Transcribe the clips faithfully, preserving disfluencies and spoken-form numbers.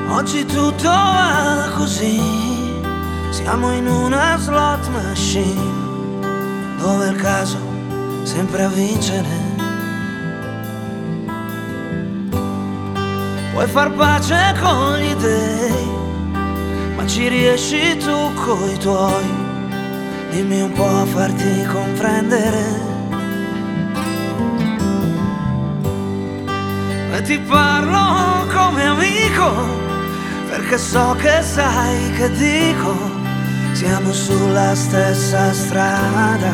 Oggi tutto va così, siamo in una slot machine, dove è il caso sempre a vincere. Puoi far pace con gli dèi, ma ci riesci tu coi tuoi. Dimmi un po' a farti comprendere. E ti parlo come amico, perché so che sai che dico, siamo sulla stessa strada.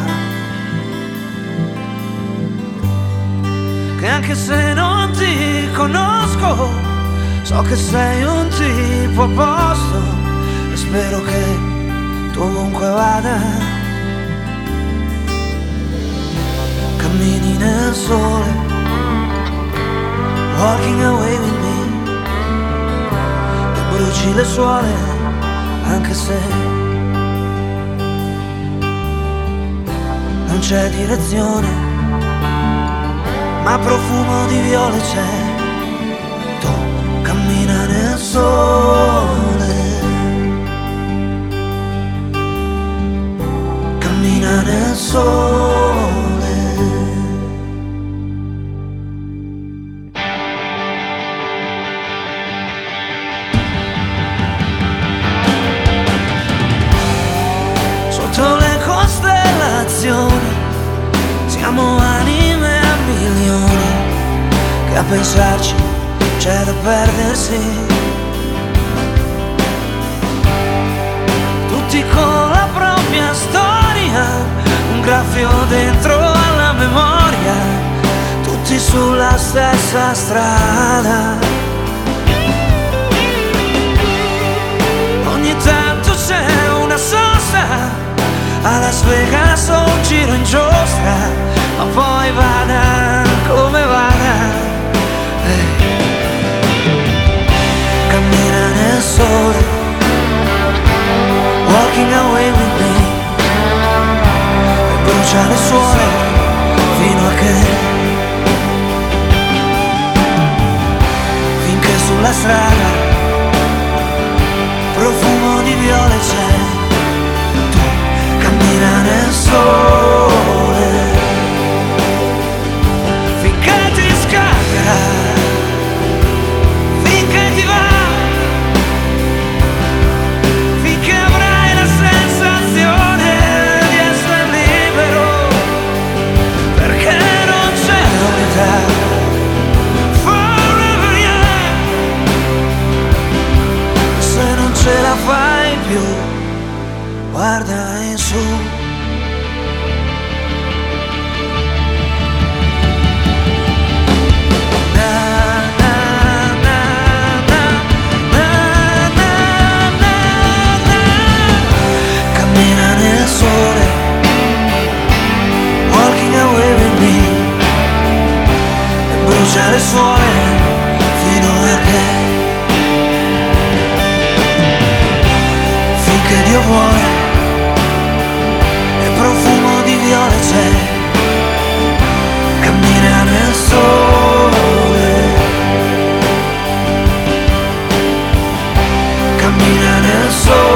Che anche se non ti conosco, so che sei un tipo a posto, e spero che tu ovunque vada cammini nel sole, walking away with me, e bruci le suole anche se non c'è direzione, ma profumo di viole c'è. Tu cammina nel sole, cammina nel sole. Sotto le costellazioni siamo anime a milioni, che a pensarci c'è da perdersi. Tutti con la propria storia, un graffio dentro alla memoria, tutti sulla stessa strada. Ogni tanto c'è una sosta, a Las Vegas o un giro in giostra, ma poi vada come vada, hey. Cammina nel sole, walking away with me, e brucia le suole fino a che, finché sulla strada profumo di viole c'è. Cammina nel sole, finché ti scalderà, finché ti va, finché avrai la sensazione di essere libero, perché non c'è novità. Forever young. Se non ce la fai più, guarda in su. Na, na, na, na, na, na, na, na. Cammina nel sole, walking away with me, e brucia le suole fino a che, finché Dio vuole, profumo di viole c'è. Cammina nel sole, cammina nel sole.